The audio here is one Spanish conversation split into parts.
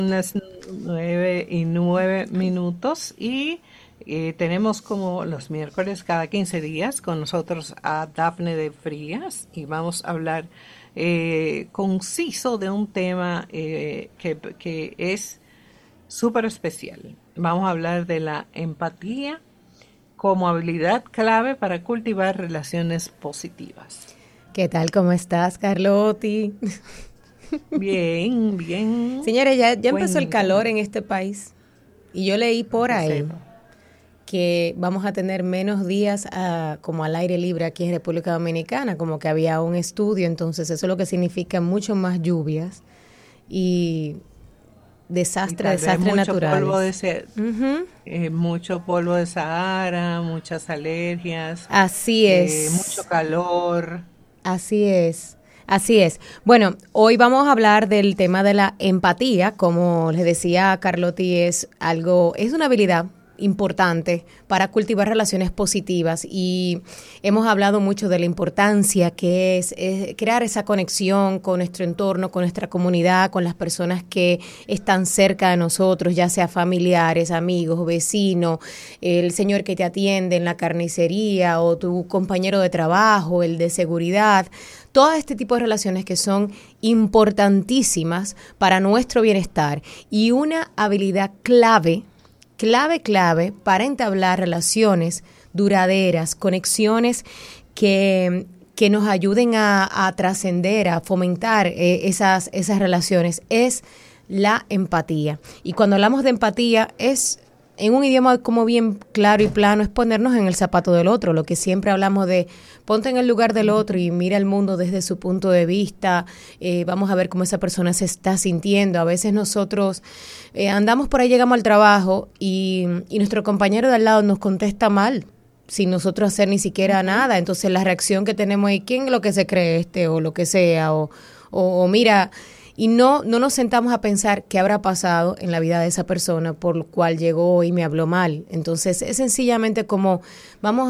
Las 9:09 y tenemos como los miércoles cada 15 días con nosotros a Dafne de Frías y vamos a hablar conciso de un tema que es súper especial. Vamos a hablar de la empatía como habilidad clave para cultivar relaciones positivas. ¿Qué tal? ¿Cómo estás, Carlotti? Bien, bien. Señores, ya empezó el Cuéntame. calor en este país y yo leí por Que ahí sepa. que vamos a tener menos días como al aire libre aquí en República Dominicana, como que había un estudio, entonces eso es lo que significa mucho más lluvias y Y tal vez desastres naturales. Ujú. mucho polvo de Sahara, muchas alergias, Así mucho es. calor. Así es, así es. Bueno, hoy vamos a hablar del tema de la empatía. Como les decía Carlotti, es una habilidad importante para cultivar relaciones positivas y hemos hablado mucho de la importancia que es crear esa conexión con nuestro entorno, con nuestra comunidad, con las personas que están cerca de nosotros, ya sea familiares, amigos, vecinos, el señor que te atiende en la carnicería o tu compañero de trabajo, el de seguridad. Todo este tipo de relaciones que son importantísimas para nuestro bienestar y una habilidad clave para entablar relaciones duraderas, conexiones que nos ayuden a trascender, a fomentar esas relaciones, es la empatía. Y cuando hablamos de empatía es en un idioma como bien claro y plano, es ponernos en el zapato del otro, lo que siempre hablamos de ponte en el lugar del otro y mira el mundo desde su punto de vista, vamos a ver cómo esa persona se está sintiendo. A veces nosotros andamos por ahí, llegamos al trabajo y nuestro compañero de al lado nos contesta mal, sin nosotros hacer ni siquiera nada. Entonces la reacción que tenemos es, ¿quién es lo que se cree o lo que sea? O mira, y no nos sentamos a pensar qué habrá pasado en la vida de esa persona por lo cual llegó y me habló mal. Entonces es sencillamente como vamos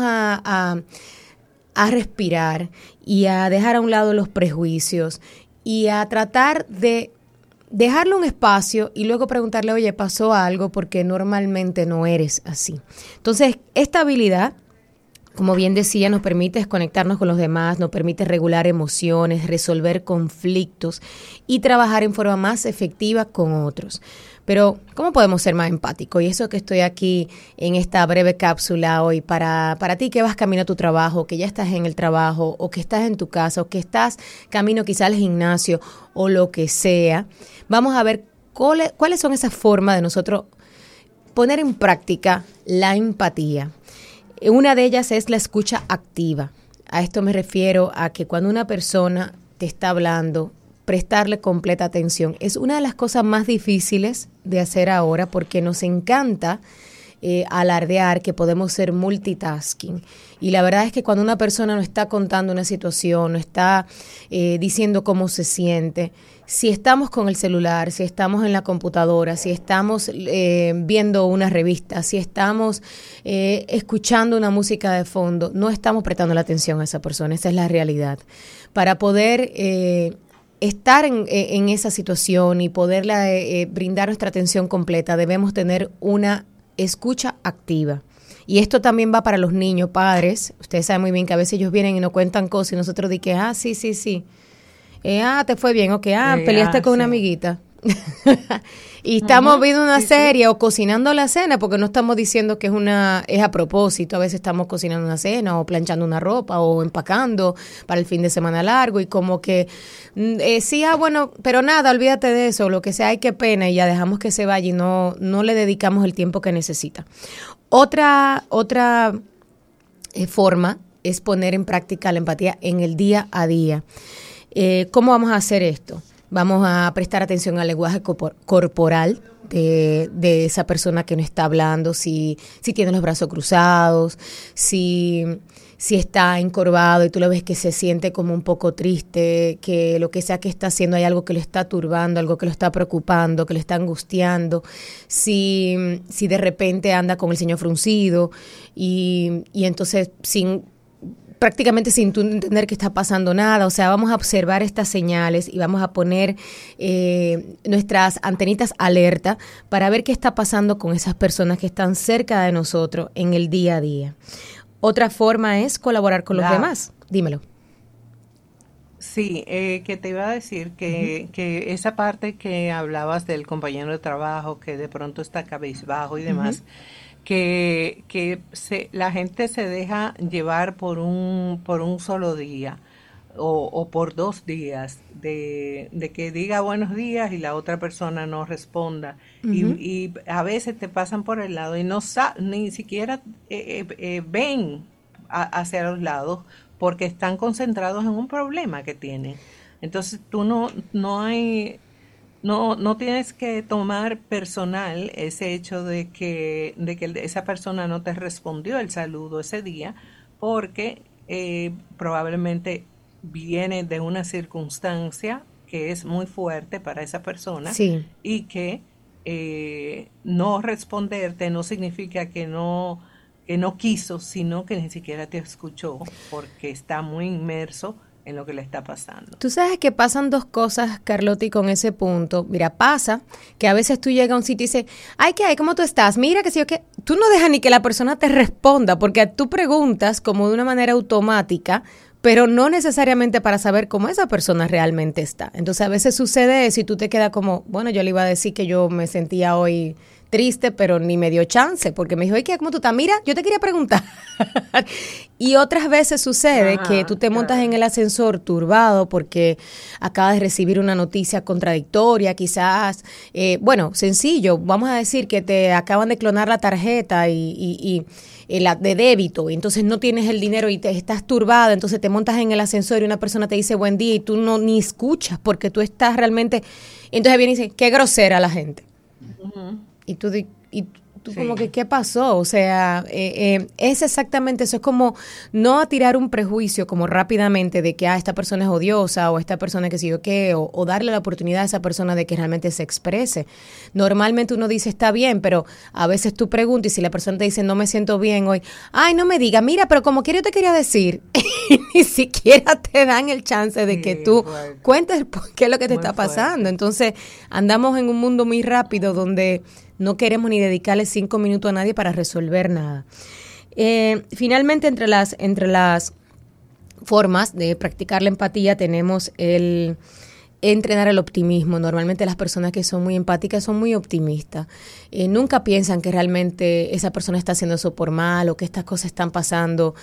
a respirar y a dejar a un lado los prejuicios y a tratar de dejarle un espacio y luego preguntarle, oye, ¿pasó algo? Porque normalmente no eres así. Entonces, esta habilidad, como bien decía, nos permite desconectarnos con los demás, nos permite regular emociones, resolver conflictos y trabajar en forma más efectiva con otros. Pero, ¿cómo podemos ser más empáticos? Y eso que estoy aquí en esta breve cápsula hoy para ti que vas camino a tu trabajo, que ya estás en el trabajo, o que estás en tu casa, o que estás camino quizá al gimnasio, o lo que sea. Vamos a ver cuáles son esas formas de nosotros poner en práctica la empatía. Una de ellas es la escucha activa. A esto me refiero a que cuando una persona te está hablando, prestarle completa atención. Es una de las cosas más difíciles de hacer ahora porque nos encanta alardear que podemos ser multitasking. Y la verdad es que cuando una persona nos está contando una situación, nos está diciendo cómo se siente, si estamos con el celular, si estamos en la computadora, si estamos viendo una revista, si estamos escuchando una música de fondo, no estamos prestando la atención a esa persona. Esa es la realidad. Para poder estar en esa situación y poderle brindar nuestra atención completa, debemos tener una escucha activa. Y esto también va para los niños, padres. Ustedes saben muy bien que a veces ellos vienen y nos cuentan cosas y nosotros dicen, sí. Te fue bien, ok, peleaste con una Sí. amiguita. Y estamos viendo una Sí, sí. serie o cocinando la cena, porque no estamos diciendo que es a propósito. A veces estamos cocinando una cena o planchando una ropa o empacando para el fin de semana largo y como que sí, bueno, pero nada, olvídate de eso, lo que sea, ay, qué pena, y ya dejamos que se vaya y no le dedicamos el tiempo que necesita. Otra forma es poner en práctica la empatía en el día a día. ¿Cómo vamos a hacer esto? Vamos a prestar atención al lenguaje corporal de esa persona que nos está hablando, si tiene los brazos cruzados, si está encorvado y tú lo ves que se siente como un poco triste, que lo que sea que está haciendo hay algo que lo está turbando, algo que lo está preocupando, que lo está angustiando, si de repente anda con el ceño fruncido y entonces sin prácticamente sin tú entender que está pasando nada. O sea, vamos a observar estas señales y vamos a poner nuestras antenitas alerta para ver qué está pasando con esas personas que están cerca de nosotros en el día a día. Otra forma es colaborar con los demás. Dímelo. Sí, que te iba a decir que esa parte que hablabas del compañero de trabajo que de pronto está cabizbajo y demás, la gente se deja llevar por un solo día o por 2 días de que diga buenos días y la otra persona no responda y a veces te pasan por el lado y ni siquiera ven hacia los lados porque están concentrados en un problema que tienen. Entonces tú no tienes que tomar personal ese hecho de que esa persona no te respondió el saludo ese día, porque probablemente viene de una circunstancia que es muy fuerte para esa persona y que no responderte no significa que no quiso, sino que ni siquiera te escuchó porque está muy inmerso en lo que le está pasando. Tú sabes que pasan dos cosas, Carlotti, con ese punto. Mira, pasa que a veces tú llegas a un sitio y dices, ay, ¿qué hay? ¿Cómo tú estás? Mira, que sí o qué. Tú no dejas ni que la persona te responda, porque tú preguntas como de una manera automática, pero no necesariamente para saber cómo esa persona realmente está. Entonces, a veces sucede eso y tú te quedas como, bueno, yo le iba a decir que yo me sentía hoy triste, pero ni me dio chance, porque me dijo, oye, ¿cómo tú estás? Mira, yo te quería preguntar. Y otras veces sucede que tú te montas en el ascensor turbado porque acabas de recibir una noticia contradictoria, quizás, sencillo, vamos a decir que te acaban de clonar la tarjeta y la de débito, y entonces no tienes el dinero y te estás turbado, entonces te montas en el ascensor y una persona te dice buen día y tú ni escuchas porque tú estás realmente, entonces viene y dice, qué grosera la gente. Y tú como que, ¿qué pasó? O sea, es exactamente eso. Es como no tirar un prejuicio como rápidamente de que esta persona es odiosa o esta persona que sí o qué, o darle la oportunidad a esa persona de que realmente se exprese. Normalmente uno dice, está bien, pero a veces tú preguntas y si la persona te dice, no me siento bien hoy, ay, no me diga, mira, pero como quiero yo te quería decir, ni siquiera te dan el chance de que tú cuentes qué es lo que te está pasando. Entonces, andamos en un mundo muy rápido donde no queremos ni dedicarle 5 minutos a nadie para resolver nada. Finalmente, entre las formas de practicar la empatía tenemos el entrenar el optimismo. Normalmente las personas que son muy empáticas son muy optimistas. Nunca piensan que realmente esa persona está haciendo eso por mal o que estas cosas están pasando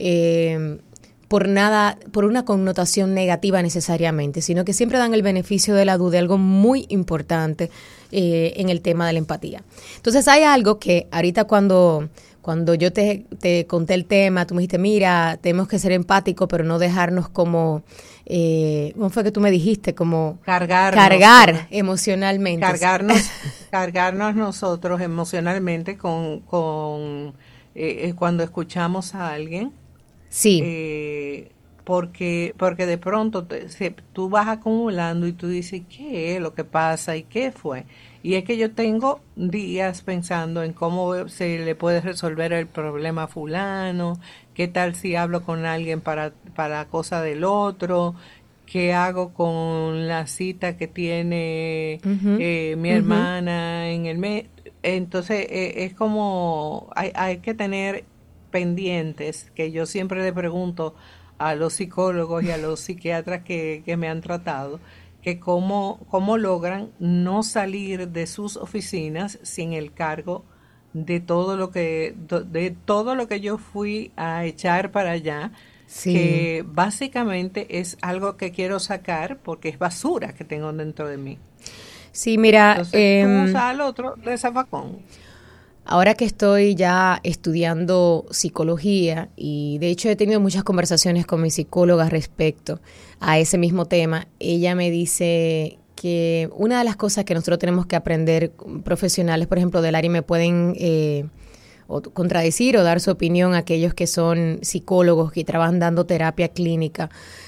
por una connotación negativa necesariamente, sino que siempre dan el beneficio de la duda, algo muy importante en el tema de la empatía. Entonces hay algo que ahorita cuando yo te conté el tema, tú me dijiste, mira, tenemos que ser empáticos, pero no dejarnos como, ¿cómo fue que tú me dijiste? Como cargar emocionalmente. Cargarnos nosotros emocionalmente con cuando escuchamos a alguien. Sí. Porque de pronto tú vas acumulando y tú dices, ¿qué es lo que pasa y qué fue? Y es que yo tengo días pensando en cómo se le puede resolver el problema a fulano, qué tal si hablo con alguien para cosa del otro, qué hago con la cita que tiene mi hermana en el mes. Entonces es como hay que tener pendientes, que yo siempre le pregunto a los psicólogos y a los psiquiatras que me han tratado, que cómo logran no salir de sus oficinas sin el cargo de todo lo que yo fui a echar para allá, que básicamente es algo que quiero sacar porque es basura que tengo dentro de mí. Sí, mira, entonces, al otro de zafacón. Ahora que estoy ya estudiando psicología y de hecho he tenido muchas conversaciones con mi psicóloga respecto a ese mismo tema, ella me dice que una de las cosas que nosotros tenemos que aprender profesionales, por ejemplo, del área, me pueden o contradecir o dar su opinión a aquellos que son psicólogos que trabajan dando terapia clínica,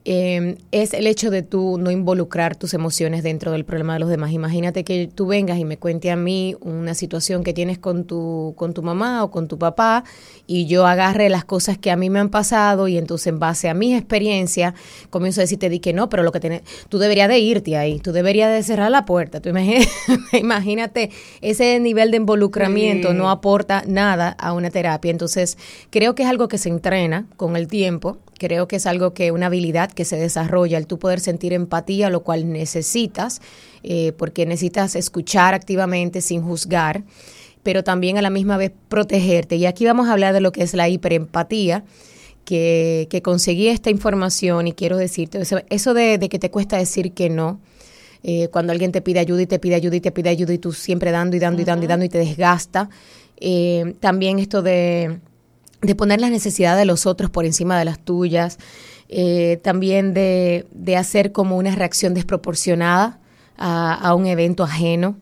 es el hecho de tú no involucrar tus emociones dentro del problema de los demás. Imagínate que tú vengas y me cuente a mí una situación que tienes con tu mamá o con tu papá y yo agarre las cosas que a mí me han pasado y entonces en base a mis experiencias comienzo a decirte que no, pero lo que tú deberías de irte ahí, tú deberías de cerrar la puerta. Tú imagínate, ese nivel de involucramiento no aporta nada a una terapia. Entonces creo que es algo que se entrena con el tiempo. Creo que es algo una habilidad que se desarrolla, el tú poder sentir empatía, lo cual necesitas, porque necesitas escuchar activamente sin juzgar, pero también a la misma vez protegerte. Y aquí vamos a hablar de lo que es la hiperempatía, que conseguí esta información y quiero decirte, eso de que te cuesta decir que no, cuando alguien te pide ayuda y te pide ayuda y te pide ayuda y tú siempre dando y dando y dando y dando y te desgasta. También esto de poner las necesidades de los otros por encima de las tuyas, también de hacer como una reacción desproporcionada a un evento ajeno,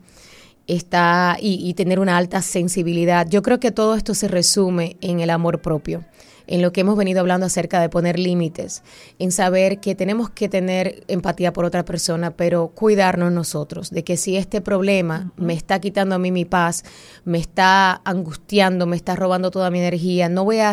y tener una alta sensibilidad. Yo creo que todo esto se resume en el amor propio, en lo que hemos venido hablando acerca de poner límites, en saber que tenemos que tener empatía por otra persona, pero cuidarnos nosotros, de que si este problema me está quitando a mí mi paz, me está angustiando, me está robando toda mi energía, no voy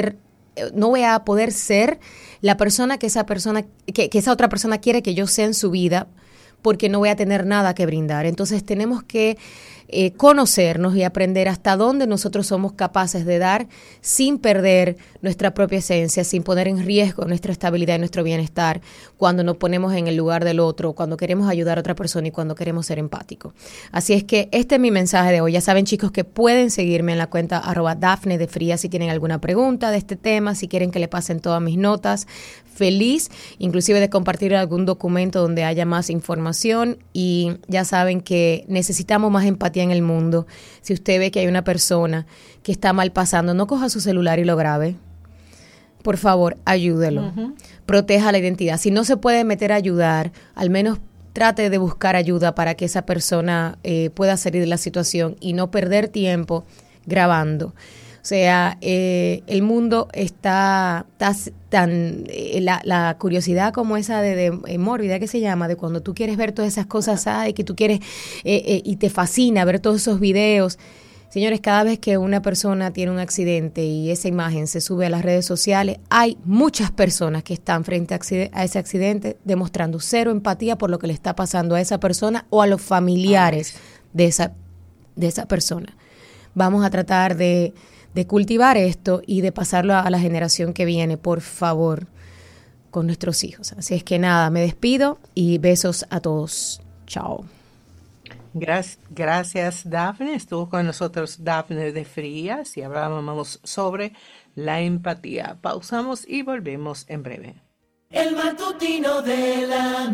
a poder ser la persona que esa otra persona quiere que yo sea en su vida, porque no voy a tener nada que brindar. Entonces tenemos que conocernos y aprender hasta dónde nosotros somos capaces de dar sin perder nuestra propia esencia, sin poner en riesgo nuestra estabilidad y nuestro bienestar cuando nos ponemos en el lugar del otro, cuando queremos ayudar a otra persona y cuando queremos ser empáticos. Así es que este es mi mensaje de hoy. Ya saben, chicos, que pueden seguirme en la cuenta @Dafne de Fría si tienen alguna pregunta de este tema, si quieren que le pasen todas mis notas. Feliz, inclusive de compartir algún documento donde haya más información, y ya saben que necesitamos más empatía en el mundo. Si usted ve que hay una persona que está mal pasando, no coja su celular y lo grabe. Por favor, ayúdelo. Proteja la identidad. Si no se puede meter a ayudar, al menos trate de buscar ayuda para que esa persona pueda salir de la situación y no perder tiempo grabando. O sea, el mundo está tan... la curiosidad como esa de mórbida, que se llama, de cuando tú quieres ver todas esas cosas, y que tú quieres, y te fascina ver todos esos videos. Señores, cada vez que una persona tiene un accidente y esa imagen se sube a las redes sociales, hay muchas personas que están frente a ese accidente demostrando cero empatía por lo que le está pasando a esa persona o a los familiares de esa persona. Vamos a tratar de cultivar esto y de pasarlo a la generación que viene, por favor, con nuestros hijos. Así es que nada, me despido y besos a todos. Chao. Gracias, Dafne. Estuvo con nosotros Dafne de Frías y hablábamos sobre la empatía. Pausamos y volvemos en breve. El matutino de la